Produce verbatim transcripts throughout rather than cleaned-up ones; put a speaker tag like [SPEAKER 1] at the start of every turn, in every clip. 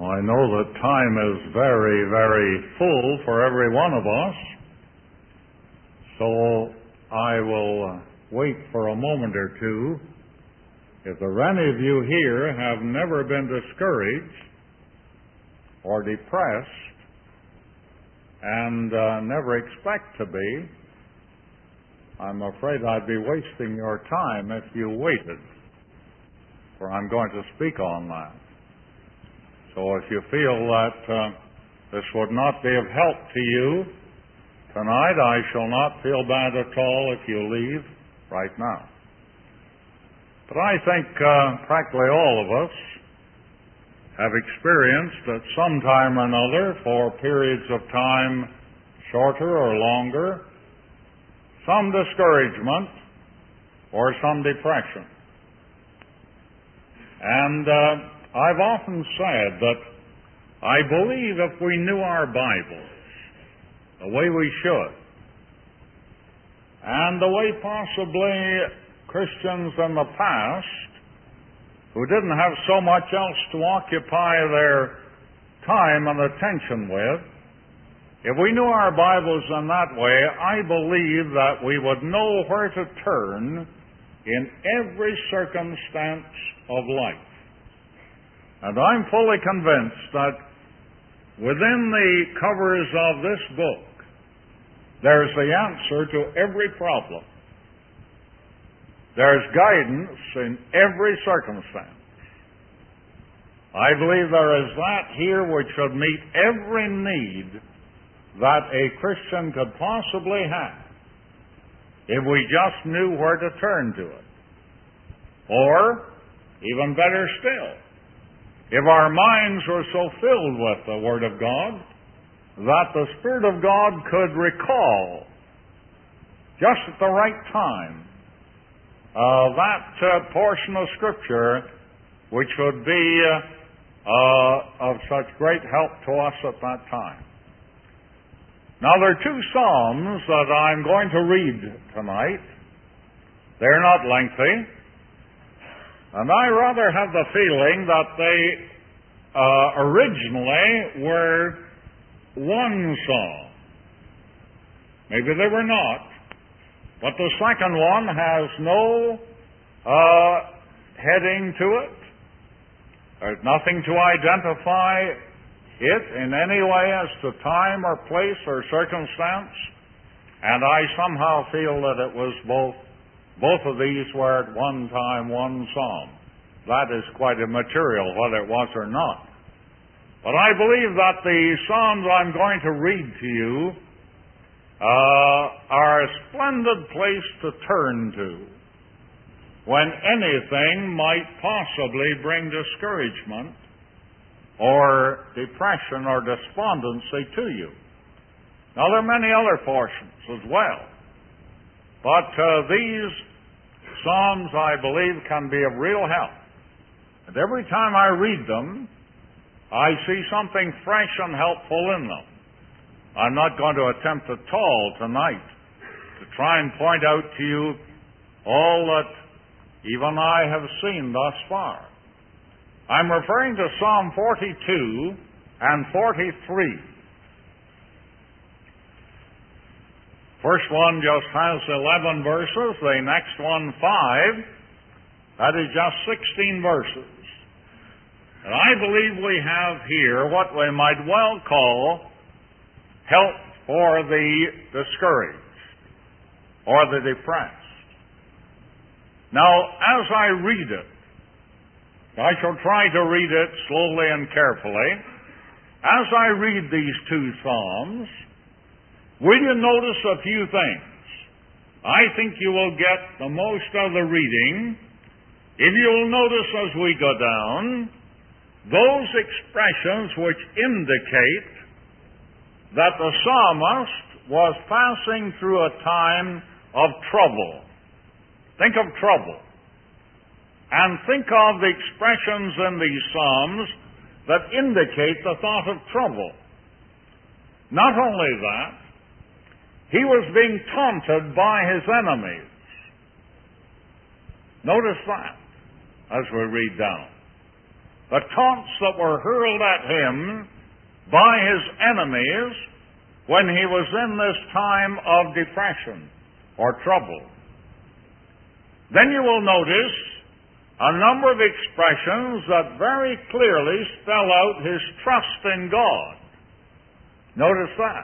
[SPEAKER 1] Well, I know that time is very, very full for every one of us, so I will uh, wait for a moment or two. If there are any of you here have never been discouraged or depressed and uh, never expect to be, I'm afraid I'd be wasting your time if you waited, for I'm going to speak on that. So if you feel that uh, this would not be of help to you tonight, I shall not feel bad at all if you leave right now. But I think uh, practically all of us have experienced at some time or another, for periods of time shorter or longer, some discouragement or some depression. And uh, I've often said that I believe if we knew our Bibles the way we should, and the way possibly Christians in the past, who didn't have so much else to occupy their time and attention with, if we knew our Bibles in that way, I believe that we would know where to turn in every circumstance of life. And I'm fully convinced that within the covers of this book, there's the answer to every problem. There's guidance in every circumstance. I believe there is that here which should meet every need that a Christian could possibly have if we just knew where to turn to it. Or, even better still, if our minds were so filled with the Word of God that the Spirit of God could recall just at the right time uh, that uh, portion of Scripture which would be uh, uh, of such great help to us at that time. Now, there are two Psalms that I'm going to read tonight. They're not lengthy. And I rather have the feeling that they uh, originally were one psalm. Maybe they were not. But the second one has no uh, heading to it. There's nothing to identify it in any way as to time or place or circumstance. And I somehow feel that it was both Both of these were at one time one psalm. That is quite immaterial whether it was or not. But I believe that the psalms I'm going to read to you uh, are a splendid place to turn to when anything might possibly bring discouragement or depression or despondency to you. Now, there are many other portions as well. But uh, these Psalms, I believe, can be of real help. And every time I read them, I see something fresh and helpful in them. I'm not going to attempt at all tonight to try and point out to you all that even I have seen thus far. I'm referring to Psalm forty-two and forty-three. First one just has eleven verses, the next one five. That is just sixteen verses. And I believe we have here what we might well call help for the discouraged or the depressed. Now, as I read it, I shall try to read it slowly and carefully. As I read these two Psalms, will you notice a few things? I think you will get the most of the reading if you'll notice as we go down those expressions which indicate that the psalmist was passing through a time of trouble. Think of trouble. And think of the expressions in these psalms that indicate the thought of trouble. Not only that, he was being taunted by his enemies. Notice that as we read down. the taunts that were hurled at him by his enemies when he was in this time of depression or trouble. Then you will notice a number of expressions that very clearly spell out his trust in God. Notice that.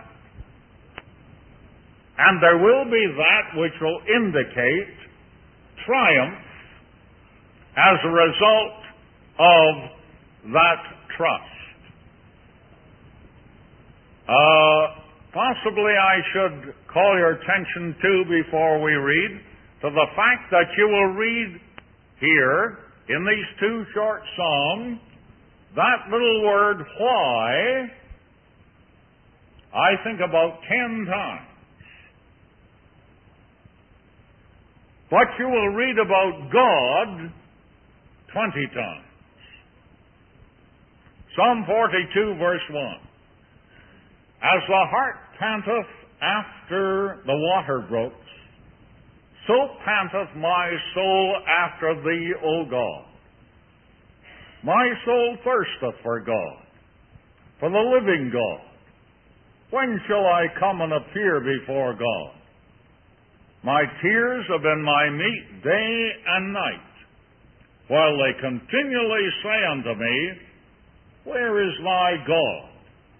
[SPEAKER 1] And there will be that which will indicate triumph as a result of that trust. Uh, possibly I should call your attention to, before we read, to the fact that you will read here in these two short psalms that little word why, I think about ten times. But you will read about God twenty times. Psalm forty-two, verse one. As the hart panteth after the water brooks, so panteth my soul after thee, O God. My soul thirsteth for God, for the living God. When shall I come and appear before God? My tears have been my meat day and night, while they continually say unto me, where is thy God?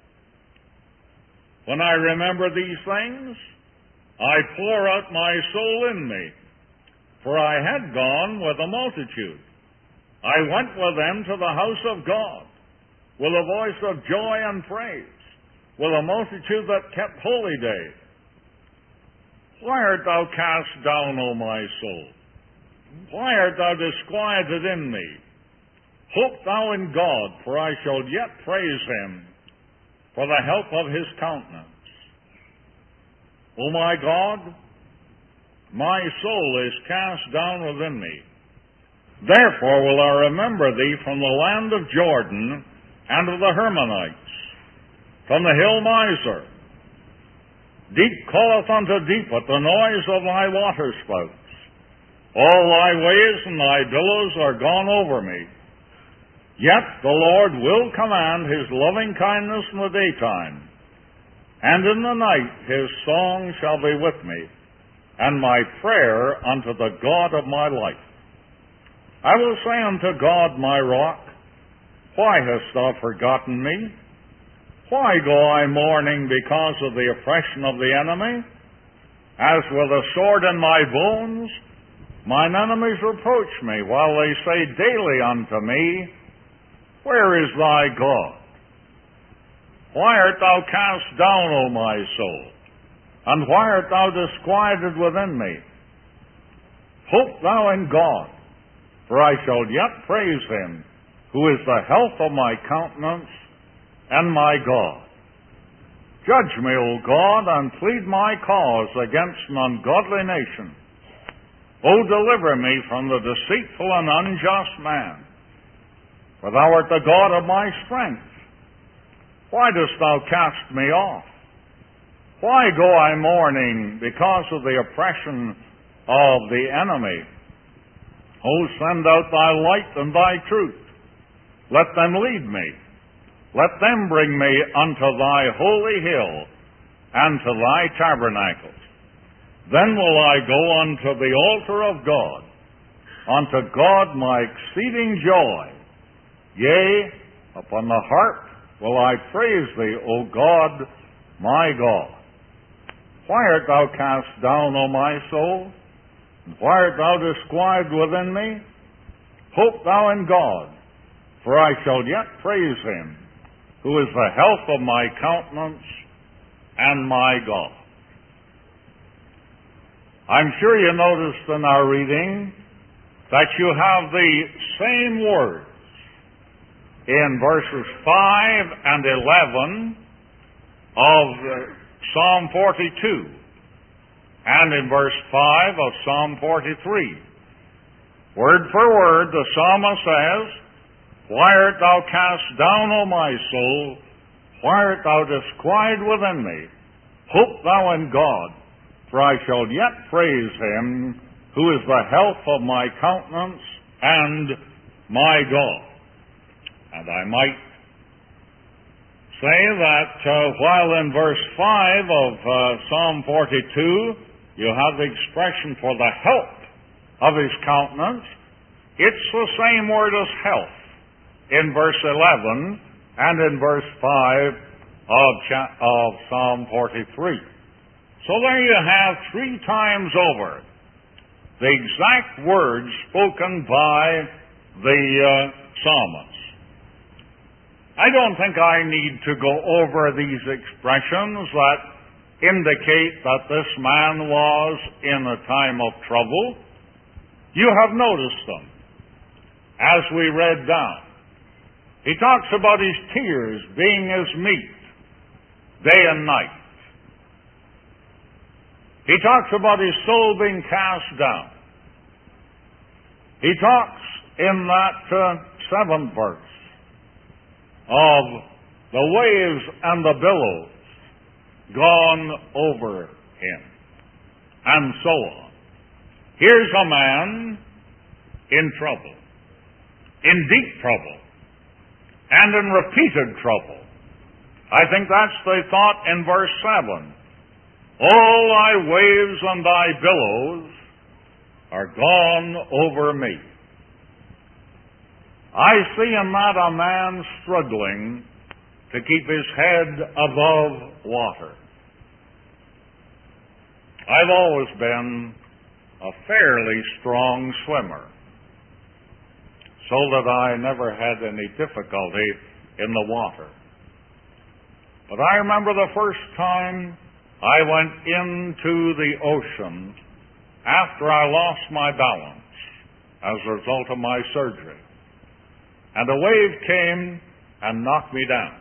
[SPEAKER 1] When I remember these things, I pour out my soul in me, for I had gone with a multitude. I went with them to the house of God, with a voice of joy and praise, with a multitude that kept holy day. Why art thou cast down, O my soul? Why art thou disquieted in me? Hope thou in God, for I shall yet praise him for the help of his countenance. O my God, my soul is cast down within me. Therefore will I remember thee from the land of Jordan and of the Hermonites, from the hill Mizar. Deep calleth unto deep at the noise of thy waterspouts. All thy ways and thy billows are gone over me. Yet the Lord will command his loving kindness in the daytime, and in the night his song shall be with me, and my prayer unto the God of my life. I will say unto God my rock, why hast thou forgotten me? Why go I mourning because of the oppression of the enemy? As with a sword in my bones, mine enemies reproach me, while they say daily unto me, where is thy God? Why art thou cast down, O my soul? And why art thou disquieted within me? Hope thou in God, for I shall yet praise him, who is the health of my countenance and my God. Judge me, O God, and plead my cause against an ungodly nation. O deliver me from the deceitful and unjust man. For thou art the God of my strength. Why dost thou cast me off? Why go I mourning because of the oppression of the enemy? O send out thy light and thy truth. Let them lead me. Let them bring me unto thy holy hill and to thy tabernacles. Then will I go unto the altar of God, unto God my exceeding joy. Yea, upon the harp will I praise thee, O God, my God. Why art thou cast down, O my soul? And why art thou disquieted within me? Hope thou in God, for I shall yet praise him, who is the health of my countenance and my God. I'm sure you noticed in our reading that you have the same words in verses five and eleven of Psalm forty-two and in verse five of Psalm forty-three. Word for word, the psalmist says, why art thou cast down, O my soul? Why art thou disquieted within me? Hope thou in God, for I shall yet praise him, who is the health of my countenance and my God. I might say that uh, while in verse five of uh, Psalm forty-two, you have the expression for the help of his countenance, it's the same word as health in verse eleven and in verse five of, cha- of Psalm forty-three. So there you have three times over the exact words spoken by the uh, psalmist. I don't think I need to go over these expressions that indicate that this man was in a time of trouble. You have noticed them as we read down. He talks about his tears being his meat day and night. He talks about his soul being cast down. He talks in that uh, seventh verse of the waves and the billows gone over him, and so on. Here's a man in trouble, in deep trouble, and in repeated trouble. I think that's the thought in verse seven. All thy waves and thy billows are gone over me. I see in that a man struggling to keep his head above water. I've always been a fairly strong swimmer, so that I never had any difficulty in the water. But I remember the first time I went into the ocean after I lost my balance as a result of my surgery. And a wave came and knocked me down.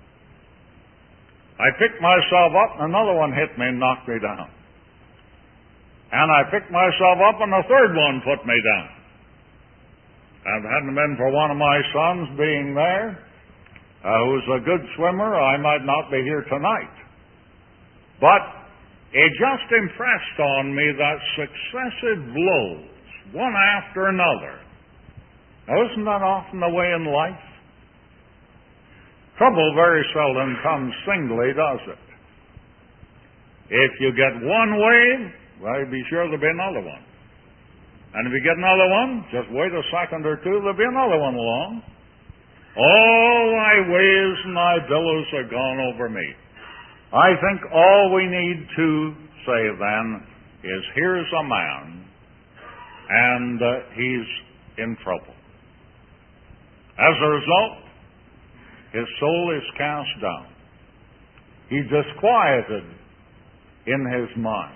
[SPEAKER 1] I picked myself up and another one hit me and knocked me down. And I picked myself up and a third one put me down. And if it hadn't been for one of my sons being there, uh, who's a good swimmer, I might not be here tonight. But it just impressed on me that successive blows, one after another. Now, isn't that often the way in life? Trouble very seldom comes singly, does it? If you get one wave, well, be sure there'll be another one. And if you get another one, just wait a second or two, there'll be another one along. All thy waves and thy billows are gone over me. I think all we need to say then is, here's a man, and uh, he's in trouble. As a result, his soul is cast down. He's disquieted in his mind.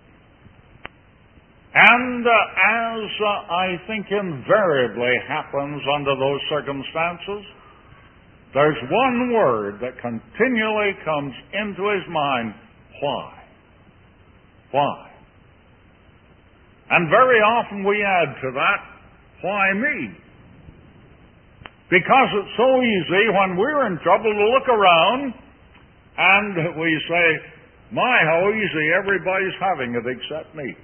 [SPEAKER 1] And uh, as uh, I think invariably happens under those circumstances, there's one word that continually comes into his mind: why? Why? And very often we add to that, why me? Because it's so easy when we're in trouble to look around and we say, my, how easy everybody's having it except me.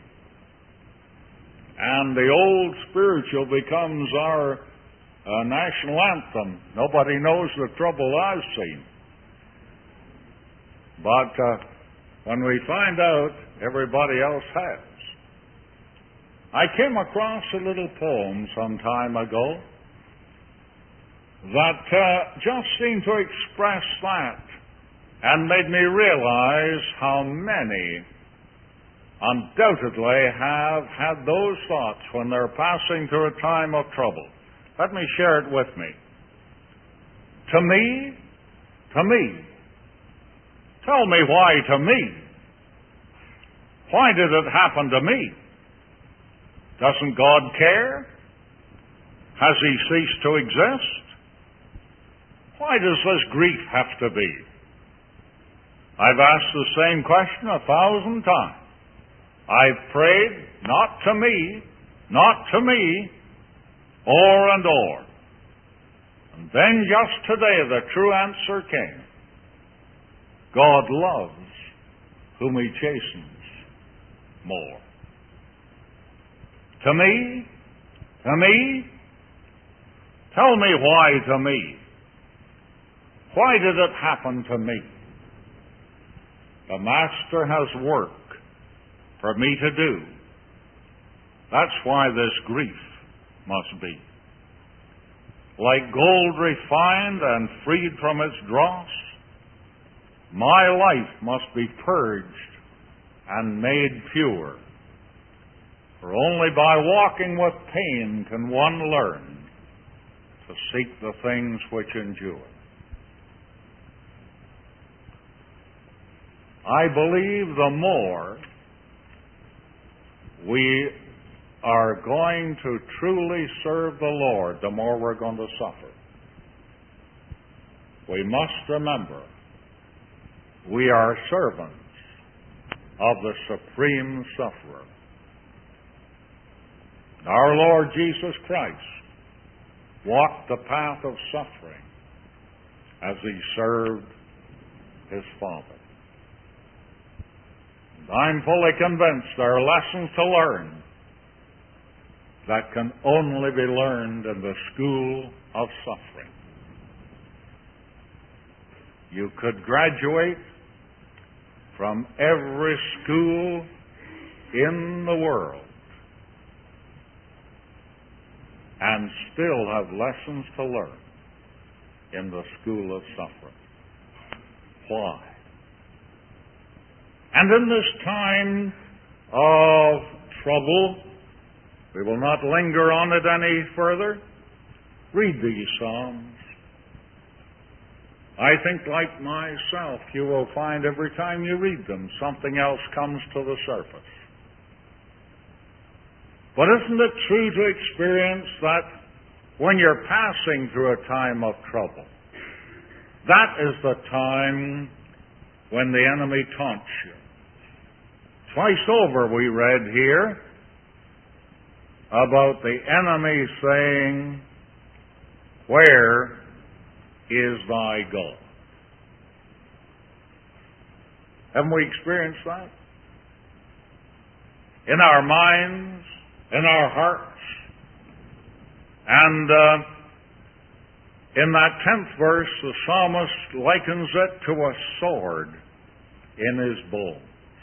[SPEAKER 1] And the old spiritual becomes our uh, national anthem. Nobody knows the trouble I've seen. But uh, when we find out, everybody else has. I came across a little poem some time ago that uh, just seemed to express that and made me realize how many undoubtedly have had those thoughts when they're passing through a time of trouble. Let me share it with me. To me, to me, tell me why to me. Why did it happen to me? Doesn't God care? Has He ceased to exist? Why does this grief have to be? I've asked the same question a thousand times. I've prayed, not to me, not to me, o'er and o'er. And then just today the true answer came. God loves whom He chastens more. To me, to me, tell me why to me. Why did it happen to me? The Master has work for me to do. That's why this grief must be. Like gold refined and freed from its dross, my life must be purged and made pure. For only by walking with pain can one learn to seek the things which endure. I believe the more we are going to truly serve the Lord, the more we're going to suffer. We must remember we are servants of the supreme sufferer. Our Lord Jesus Christ walked the path of suffering as he served his Father. And I'm fully convinced there are lessons to learn that can only be learned in the school of suffering. You could graduate from every school in the world and still have lessons to learn in the school of suffering. Why? And in this time of trouble, we will not linger on it any further. Read these Psalms. I think, like myself, you will find every time you read them, something else comes to the surface. But isn't it true to experience that when you're passing through a time of trouble, that is the time when the enemy taunts you? Twice over we read here about the enemy saying, "Where is thy God?" Haven't we experienced that? In our minds, in our hearts. And uh, in that tenth verse, the psalmist likens it to a sword in his bones.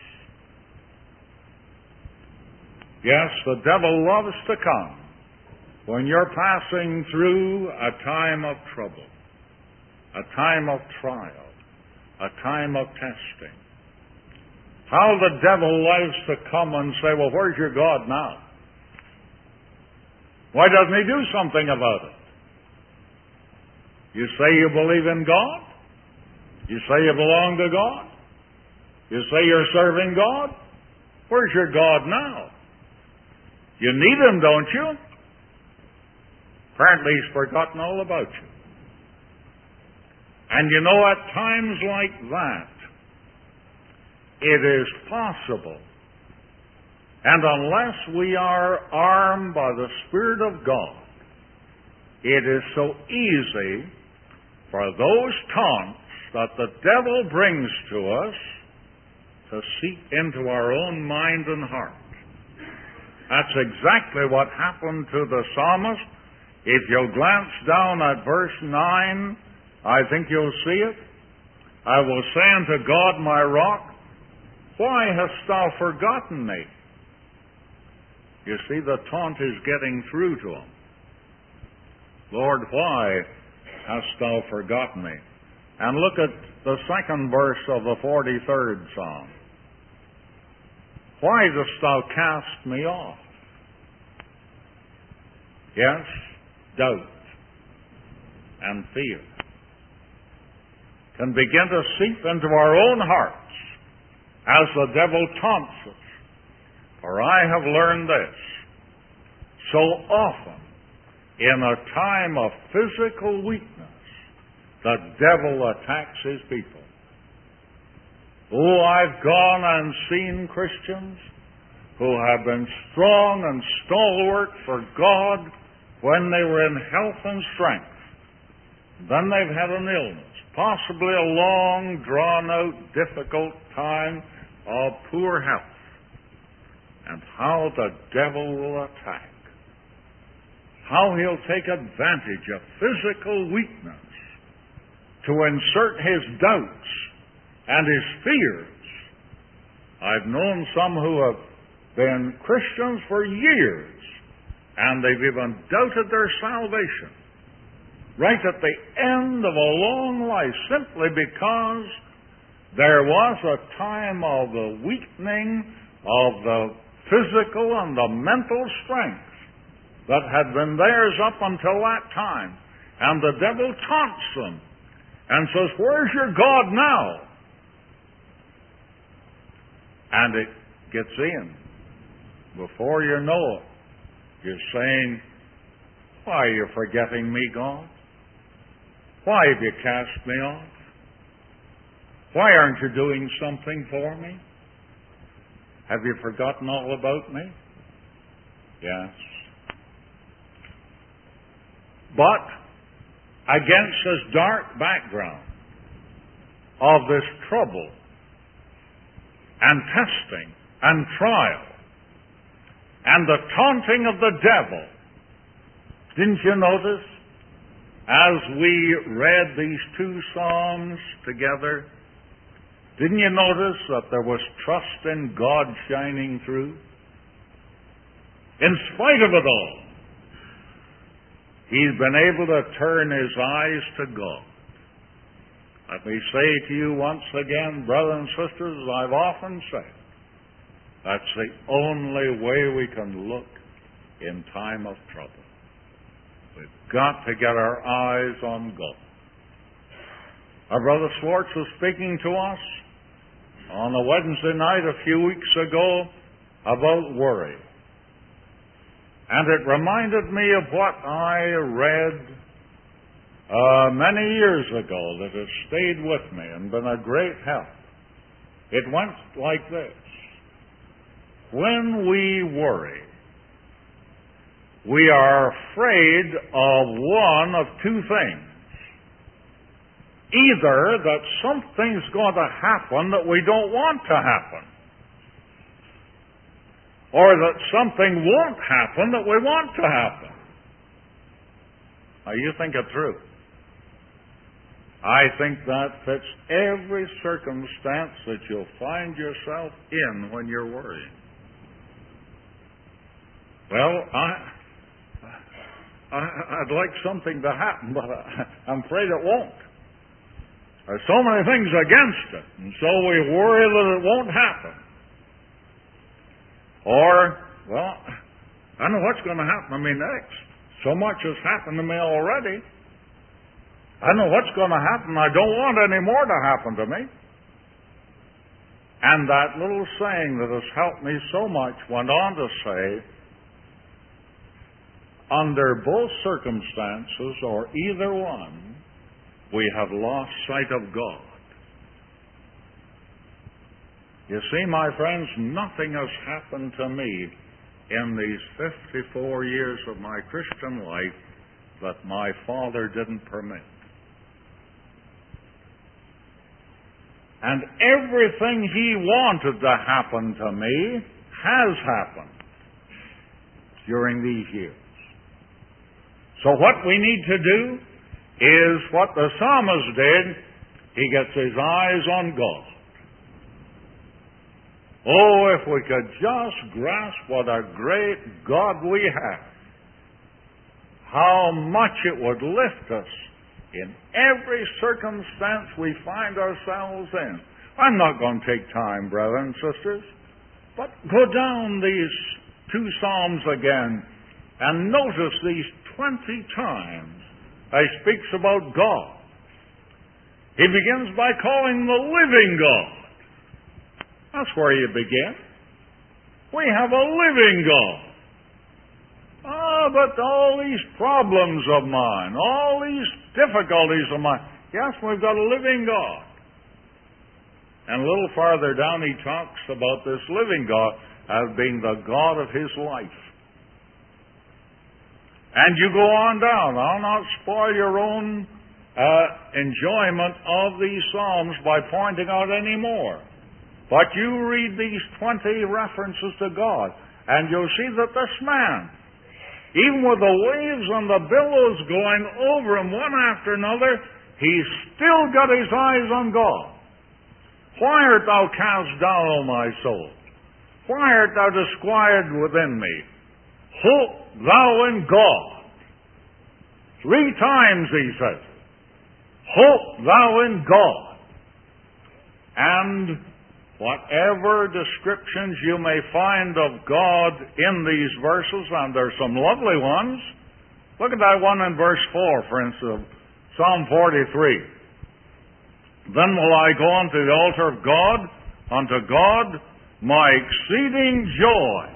[SPEAKER 1] Yes, the devil loves to come when you're passing through a time of trouble, a time of trial, a time of testing. How the devil loves to come and say, "Well, where's your God now? Why doesn't he do something about it? You say you believe in God? You say you belong to God? You say you're serving God? Where's your God now? You need him, don't you? Apparently he's forgotten all about you." And you know, at times like that, it is possible, and unless we are armed by the Spirit of God, it is so easy for those taunts that the devil brings to us to seep into our own mind and heart. That's exactly what happened to the psalmist. If you'll glance down at verse nine, I think you'll see it. "I will say unto God my rock, why hast thou forgotten me?" You see, the taunt is getting through to him. "Lord, why hast thou forgotten me?" And look at the second verse of the forty-third Psalm. "Why dost thou cast me off?" Yes, doubt and fear can begin to seep into our own hearts as the devil taunts us. For I have learned this: so often in a time of physical weakness, the devil attacks his people. Oh, I've gone and seen Christians who have been strong and stalwart for God when they were in health and strength. Then they've had an illness, possibly a long, drawn-out, difficult time of poor health. And how the devil will attack. How he'll take advantage of physical weakness to insert his doubts and his fears. I've known some who have been Christians for years, and they've even doubted their salvation right at the end of a long life, simply because there was a time of the weakening of the physical and the mental strength that had been theirs up until that time. And the devil taunts them and says, "Where's your God now?" And it gets in. Before you know it, you're saying, "Why are you forgetting me, God? Why have you cast me off? Why aren't you doing something for me? Have you forgotten all about me?" Yes. But against this dark background of this trouble and testing and trial and the taunting of the devil, didn't you notice, as we read these two Psalms together, didn't you notice that there was trust in God shining through? In spite of it all, he's been able to turn his eyes to God. Let me say to you once again, brothers and sisters, as I've often said, that's the only way we can look in time of trouble. We've got to get our eyes on God. Our brother Schwartz was speaking to us on a Wednesday night a few weeks ago about worry. And it reminded me of what I read uh, many years ago that has stayed with me and been a great help. It went like this. When we worry, we are afraid of one of two things. Either that something's going to happen that we don't want to happen, or that something won't happen that we want to happen. Now, you think it through. I think that fits every circumstance that you'll find yourself in when you're worrying. Well, I, I, I'd like something to happen, but I, I'm afraid it won't. There's so many things against it, and so we worry that it won't happen. Or, well, I know what's going to happen to me next. So much has happened to me already. I know what's going to happen. I don't want any more to happen to me. And that little saying that has helped me so much went on to say, under both circumstances, or either one, we have lost sight of God. You see, my friends, nothing has happened to me in these fifty-four years of my Christian life that my Father didn't permit. And everything He wanted to happen to me has happened during these years. So what we need to do is what the psalmist did. He gets his eyes on God. Oh, if we could just grasp what a great God we have, how much it would lift us in every circumstance we find ourselves in. I'm not going to take time, brothers and sisters, but go down these two Psalms again and notice these twenty times he speaks about God. He begins by calling the living God. That's where you begin. We have a living God. Ah, but all these problems of mine, all these difficulties of mine, yes, we've got a living God. And a little farther down he talks about this living God as being the God of his life. And you go on down. I'll not spoil your own uh, enjoyment of these Psalms by pointing out any more. But you read these twenty references to God, and you'll see that this man, even with the waves and the billows going over him one after another, he's still got his eyes on God. Why art thou cast down, O my soul? Why art thou disquieted within me? Hope thou in God. Three times he says, hope thou in God. And whatever descriptions you may find of God in these verses, and there's some lovely ones. Look at that one in verse four, for instance, of Psalm forty-three. Then will I go unto the altar of God, unto God my exceeding joy.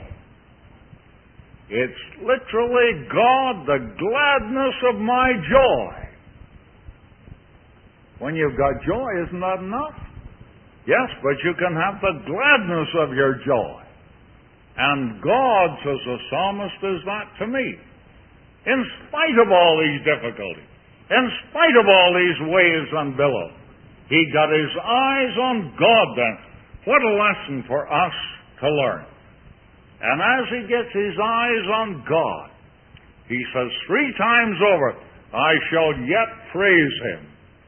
[SPEAKER 1] It's literally God, the gladness of my joy. When you've got joy, isn't that enough? Yes, but you can have the gladness of your joy. And God, says the psalmist, is that to me. In spite of all these difficulties, in spite of all these waves and billows, he got his eyes on God then. What a lesson for us to learn. And as he gets his eyes on God, he says three times over, I shall yet praise him.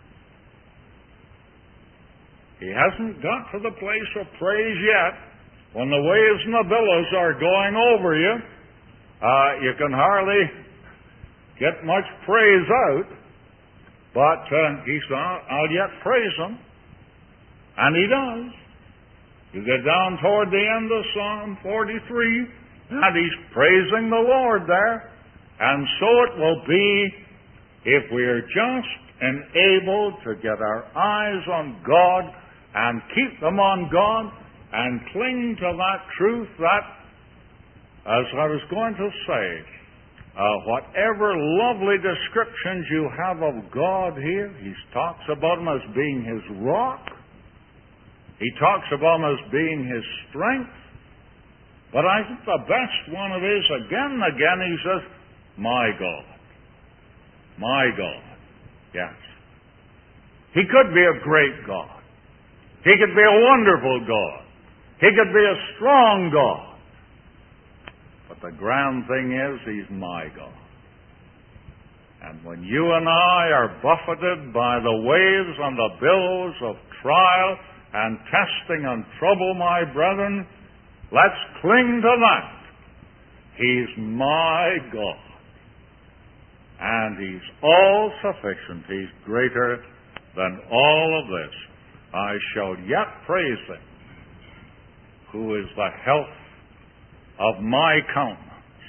[SPEAKER 1] He hasn't got to the place of praise yet. When the waves and the billows are going over you, uh, you can hardly get much praise out. But uh, he said, I'll yet praise him. And he does. You get down toward the end of Psalm forty-three, and he's praising the Lord there. And so it will be if we are just enabled to get our eyes on God and keep them on God and cling to that truth that, as I was going to say, uh, whatever lovely descriptions you have of God here, he talks about him as being his rock. He talks about him as being his strength. But I think the best one of his, again and again, he says, my God. My God. Yes. He could be a great God. He could be a wonderful God. He could be a strong God. But the grand thing is, he's my God. And when you and I are buffeted by the waves and the billows of trial and testing and trouble, my brethren, let's cling to that. He's my God. And he's all sufficient. He's greater than all of this. I shall yet praise him, who is the health of my countenance.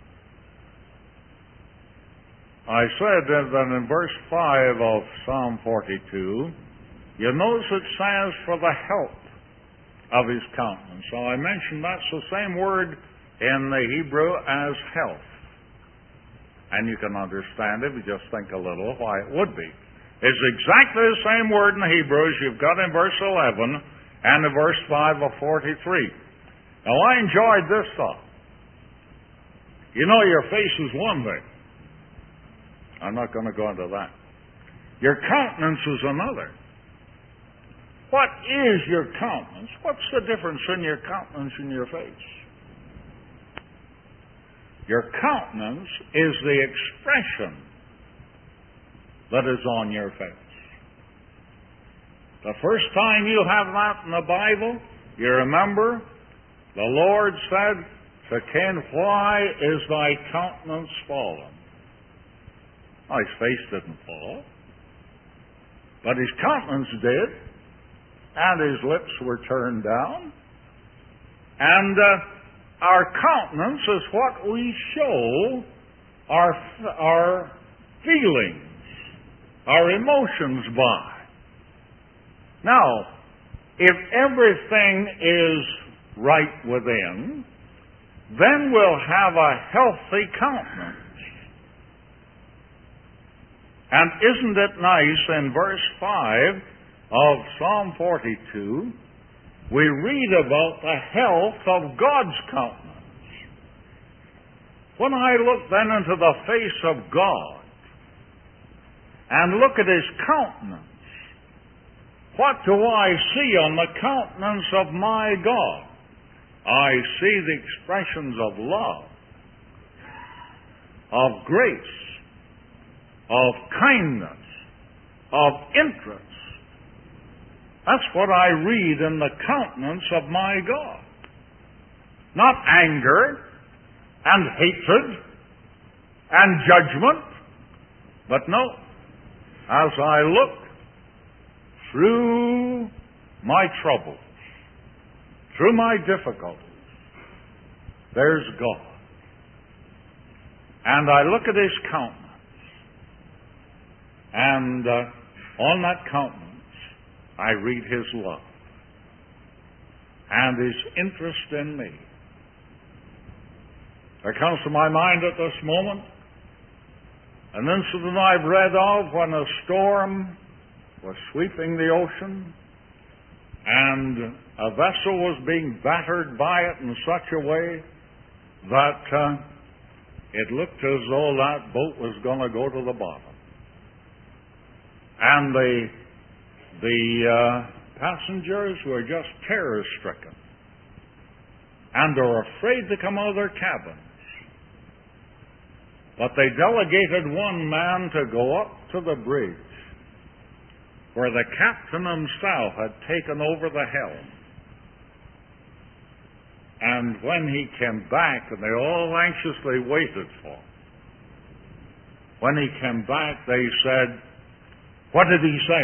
[SPEAKER 1] I said that in verse five of Psalm forty-two, you notice it says for the help of his countenance. So I mentioned that's the same word in the Hebrew as health. And you can understand if you just think a little why it would be. It's exactly the same word in Hebrew as you've got in verse eleven and in verse five of forty-three. Now I enjoyed this thought. You know, your face is one thing. I'm not going to go into that. Your countenance is another. What is your countenance? What's the difference in your countenance and your face? Your countenance is the expression that is on your face. The first time you have that in the Bible, you remember the Lord said to Cain, why is thy countenance fallen? Well, his face didn't fall, but his countenance did, and his lips were turned down. And uh, our countenance is what we show our, our feelings, our emotions by. Now, if everything is right within, then we'll have a healthy countenance. And isn't it nice in verse five of Psalm forty-two, we read about the health of God's countenance. When I look then into the face of God and look at his countenance, what do I see on the countenance of my God? I see the expressions of love, of grace, of kindness, of interest. That's what I read in the countenance of my God. Not anger and hatred and judgment, but no, as I look through my troubles, through my difficulties, there's God. And I look at His countenance, and uh, on that countenance I read His love and His interest in me. There comes to my mind at this moment an incident I've read of when a storm was sweeping the ocean and a vessel was being battered by it in such a way that uh, it looked as though that boat was going to go to the bottom. And the, the uh, passengers were just terror-stricken and they were afraid to come out of their cabins. But they delegated one man to go up to the bridge where the captain himself had taken over the helm. And when he came back, and they all anxiously waited for him, when he came back, they said, "What did he say?"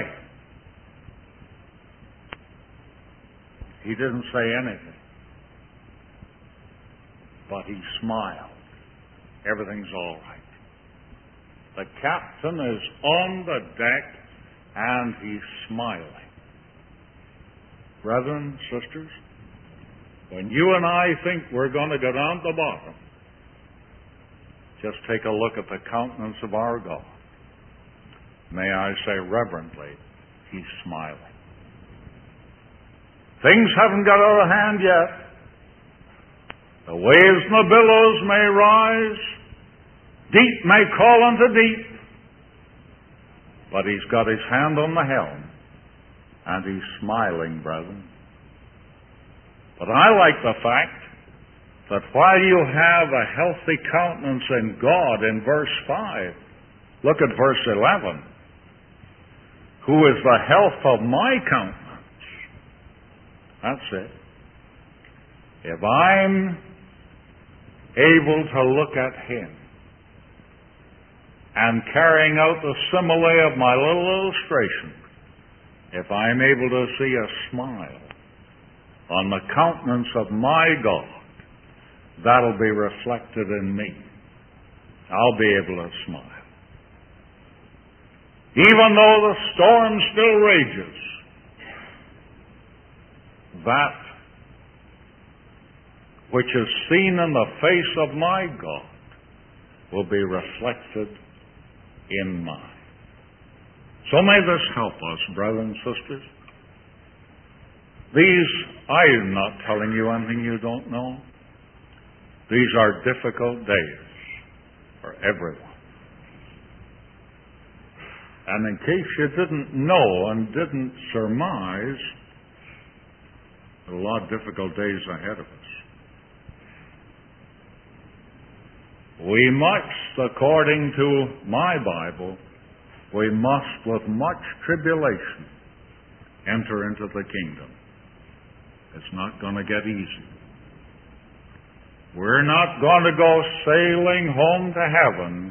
[SPEAKER 1] He didn't say anything, but he smiled. Everything's all right. The captain is on the deck and he's smiling. Brethren, sisters, when you and I think we're going to go down to the bottom, just take a look at the countenance of our God. May I say reverently, He's smiling. Things haven't got out of hand yet. The waves and the billows may rise, deep may call unto deep, but He's got His hand on the helm, and He's smiling, brethren. But I like the fact that while you have a healthy countenance in God in verse five, look at verse eleven, who is the health of my countenance. That's it. If I'm able to look at Him and carrying out the simile of my little illustration, if I'm able to see a smile on the countenance of my God, that'll be reflected in me. I'll be able to smile. Even though the storm still rages, that which is seen in the face of my God will be reflected in mine. So may this help us, brothers and sisters. These, I'm not telling you anything you don't know. These are difficult days for everyone. And in case you didn't know and didn't surmise, there are a lot of difficult days ahead of us. We must, according to my Bible, we must with much tribulation enter into the kingdom. It's not going to get easy. We're not going to go sailing home to heaven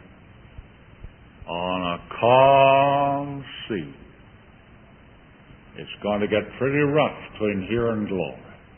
[SPEAKER 1] on a calm sea. It's going to get pretty rough between here and glory.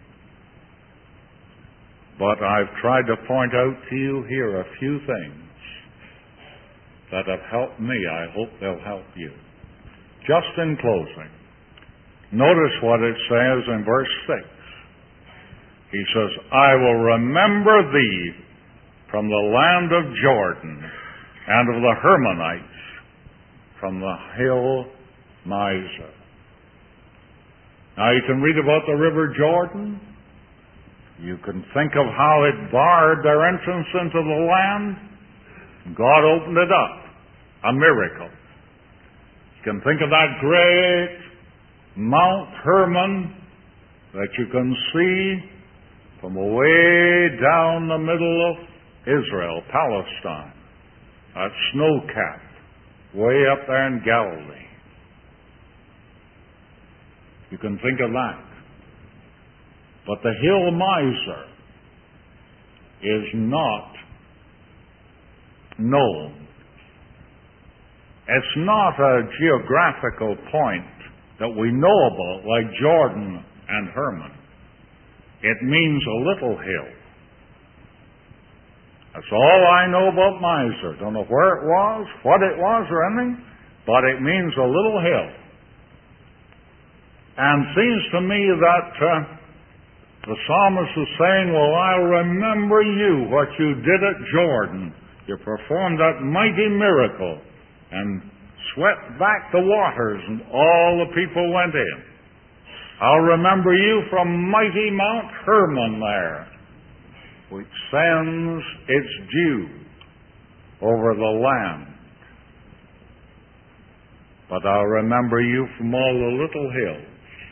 [SPEAKER 1] But I've tried to point out to you here a few things that have helped me. I hope they'll help you. Just in closing, notice what it says in verse six. He says, "I will remember thee from the land of Jordan and of the Hermonites from the hill Mizar." Now you can read about the river Jordan. You can think of how it barred their entrance into the land. God opened it up. A miracle. You can think of that great Mount Hermon that you can see from away down the middle of Israel, Palestine. That snow-capped way up there in Galilee. You can think of that. But the hill miser is not known. It's not a geographical point that we know about like Jordan and Hermon. It means a little hill. That's all I know about miser. Don't know where it was, what it was, or anything, but it means a little hill. And it seems to me that uh, the psalmist is saying, well, I'll remember you, what you did at Jordan. You performed that mighty miracle and swept back the waters, and all the people went in. I'll remember you from mighty Mount Hermon there, which sends its dew over the land. But I'll remember you from all the little hills.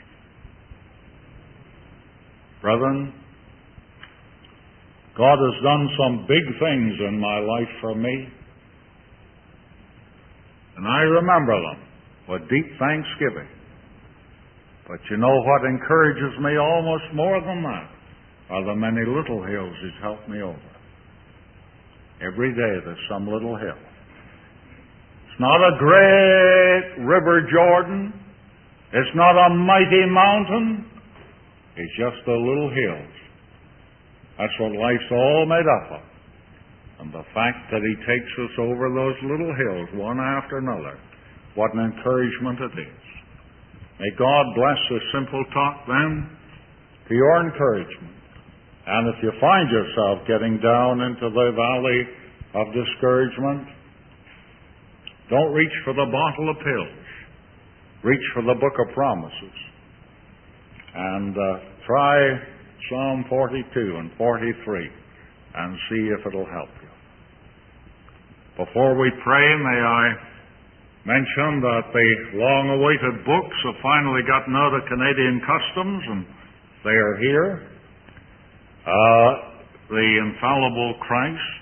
[SPEAKER 1] Brethren, God has done some big things in my life for me, and I remember them with deep thanksgiving. But you know what encourages me almost more than that are the many little hills He's helped me over. Every day there's some little hill. It's not a great river Jordan. It's not a mighty mountain. It's just the little hills. That's what life's all made up of. And the fact that He takes us over those little hills, one after another, what an encouragement it is. May God bless this simple talk then to your encouragement. And if you find yourself getting down into the valley of discouragement, don't reach for the bottle of pills. Reach for the book of promises. And uh, try Psalm forty-two and forty-three and see if it'll help you. Before we pray, may I mention that the long-awaited books have finally gotten out of Canadian customs, and they are here. Uh, the Infallible Christ.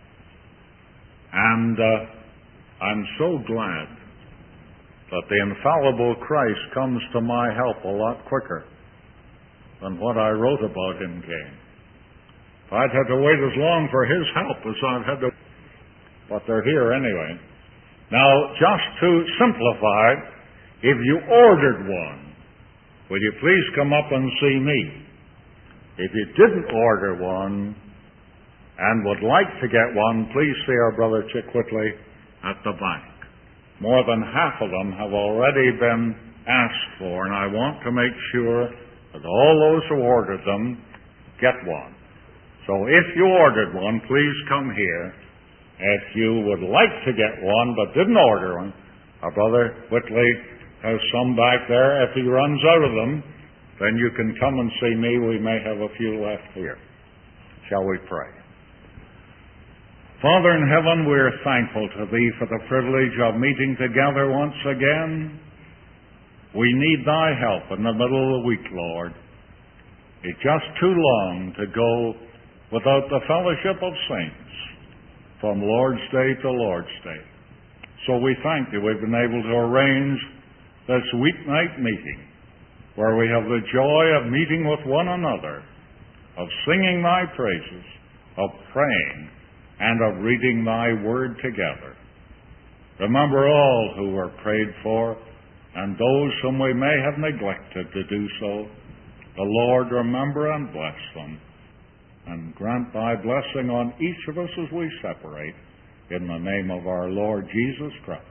[SPEAKER 1] And uh, I'm so glad that the Infallible Christ comes to my help a lot quicker than what I wrote about Him came. If I'd had to wait as long for His help as I've had to... But they're here anyway. Now, just to simplify, if you ordered one, will you please come up and see me? If you didn't order one and would like to get one, please see our brother Chick Whitley at the back. More than half of them have already been asked for, and I want to make sure that all those who ordered them get one. So if you ordered one, please come here. If you would like to get one but didn't order one, our brother Whitley has some back there. If he runs out of them, then you can come and see me. We may have a few left here. Shall we pray? Father in heaven, we are thankful to Thee for the privilege of meeting together once again. We need Thy help in the middle of the week, Lord. It's just too long to go without the fellowship of saints from Lord's Day to Lord's Day. So we thank Thee we've been able to arrange this weeknight meeting where we have the joy of meeting with one another, of singing Thy praises, of praying, and of reading Thy Word together. Remember all who were prayed for, and those whom we may have neglected to do so. The Lord remember and bless them, and grant Thy blessing on each of us as we separate, in the name of our Lord Jesus Christ.